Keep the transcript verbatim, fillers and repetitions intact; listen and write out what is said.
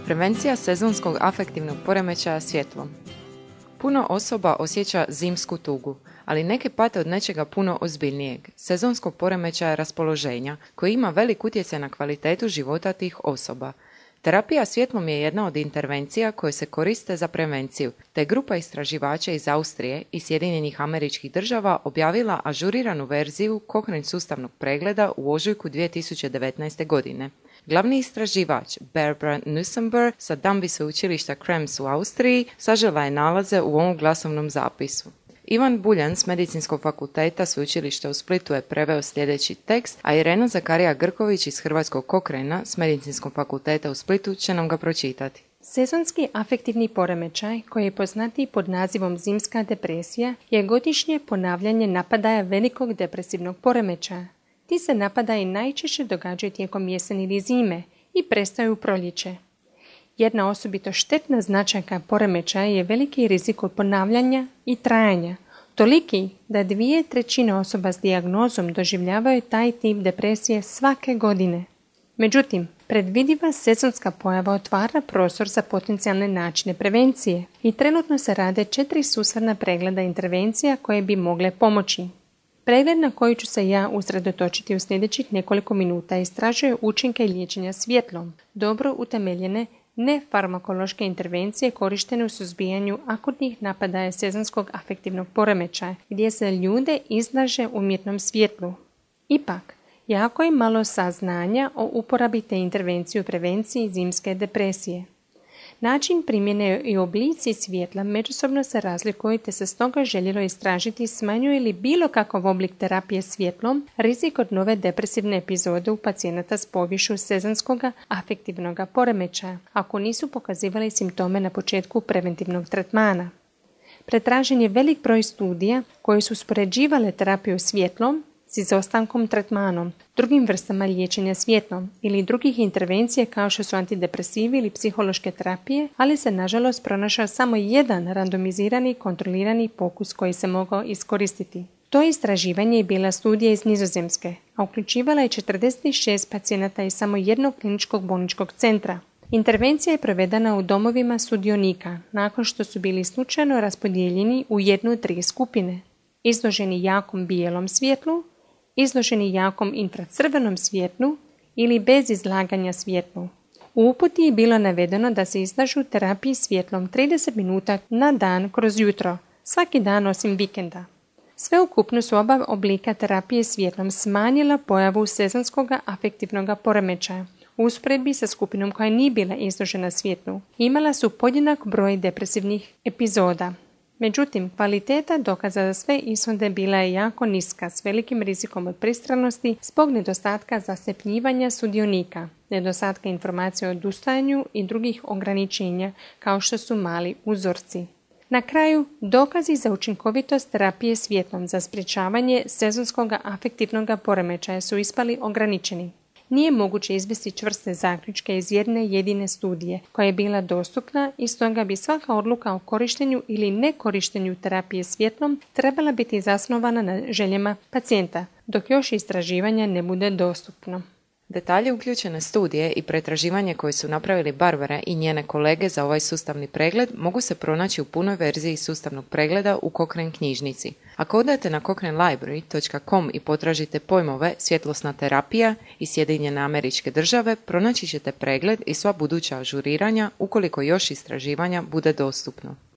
Prevencija sezonskog afektivnog poremećaja svjetlom. Puno osoba osjeća zimsku tugu, ali neke pate od nečega puno ozbiljnijeg, sezonskog poremećaja raspoloženja, koji ima velik utjecaj na kvalitetu života tih osoba. Terapija svjetlom je jedna od intervencija koje se koriste za prevenciju, te grupa istraživača iz Austrije i Sjedinjenih Američkih Država objavila ažuriranu verziju Cochrane sustavnog pregleda u ožujku dvije tisuće devetnaeste. godine. Glavni istraživač Barbara Nussenberg sa Danby sveučilišta Krems u Austriji sažela je nalaze u ovom glasovnom zapisu. Ivan Buljan s Medicinskog fakulteta sveučilišta u Splitu je preveo sljedeći tekst, a Irena Zakarija Grković iz Hrvatskog Cochrana s Medicinskog fakulteta u Splitu će nam ga pročitati. Sezonski afektivni poremećaj, koji je poznatiji pod nazivom zimska depresija, je godišnje ponavljanje napadaja velikog depresivnog poremećaja. Ti se napadaji najčešće događaju tijekom jeseni ili zime i prestaju u proljeće. Jedna osobito štetna značajka poremećaja je veliki rizik od ponavljanja i trajanja, toliki da dvije trećine osoba s dijagnozom doživljavaju taj tip depresije svake godine. Međutim, predvidiva sezonska pojava otvara prostor za potencijalne načine prevencije i trenutno se rade četiri sustavna pregleda intervencija koje bi mogle pomoći. Pregled na koji ću se ja usredotočiti u sljedećih nekoliko minuta istražuje učinke liječenja svjetlom, dobro utemeljene nefarmakološke intervencije korištene u suzbijanju akutnih napadaja sezonskog afektivnog poremećaja, gdje se ljude izlaže umjetnom svjetlu. Ipak, jako je malo saznanja o uporabi te intervencije u prevenciji zimske depresije. Način primjene i oblici svjetla međusobno se razlikuju, te se stoga željelo istražiti smanjuje li bilo kakav oblik terapije svjetlom rizik od nove depresivne epizode u pacijenata s poviješću sezonskog afektivnog poremećaja, ako nisu pokazivali simptome na početku preventivnog tretmana. Pretražen je velik broj studija koji su uspoređivale terapiju svjetlom s izostankom tretmanom, drugim vrstama liječenja svjetlom ili drugih intervencija kao što su antidepresivi ili psihološke terapije, ali se nažalost pronašao samo jedan randomizirani kontrolirani pokus koji se mogao iskoristiti. To istraživanje je bila studija iz Nizozemske, a uključivala je četrdeset šest pacijenata iz samo jednog kliničkog bolničkog centra. Intervencija je provedena u domovima sudionika, nakon što su bili slučajno raspodijeljeni u jednu od tri skupine. Izloženi jakom bijelom svjetlu, izloženi jakom infracrvenom svjetlu ili bez izlaganja svjetlu. U uputi je bilo navedeno da se izlažu terapiji svjetlom trideset minuta na dan kroz jutro, svaki dan osim vikenda. Sveukupno su oba oblika terapije svjetlom smanjila pojavu sezonskog afektivnog poremećaja. U usporedbi sa skupinom koja nije bila izložena svjetlu, imala su podjednak broj depresivnih epizoda. Međutim, kvaliteta dokaza za sve ishode bila je jako niska, s velikim rizikom od pristranosti zbog nedostatka zasepljivanja sudionika, nedostatka informacija o odustajanju i drugih ograničenja kao što su mali uzorci. Na kraju, dokazi za učinkovitost terapije svjetlom za sprječavanje sezonskog afektivnog poremećaja su ispali ograničeni. Nije moguće izvesti čvrste zaključke iz jedne jedine studije koja je bila dostupna i stoga bi svaka odluka o korištenju ili nekorištenju terapije svjetlom trebala biti zasnovana na željama pacijenta, dok još istraživanja ne bude dostupno. Detalje uključene studije i pretraživanje koje su napravili Barbara i njene kolege za ovaj sustavni pregled mogu se pronaći u punoj verziji sustavnog pregleda u Cochrane knjižnici. Ako odete na cochrane library dot com i potražite pojmove svjetlosna terapija i Sjedinjene Američke Države, pronaći ćete pregled i sva buduća ažuriranja ukoliko još istraživanja bude dostupno.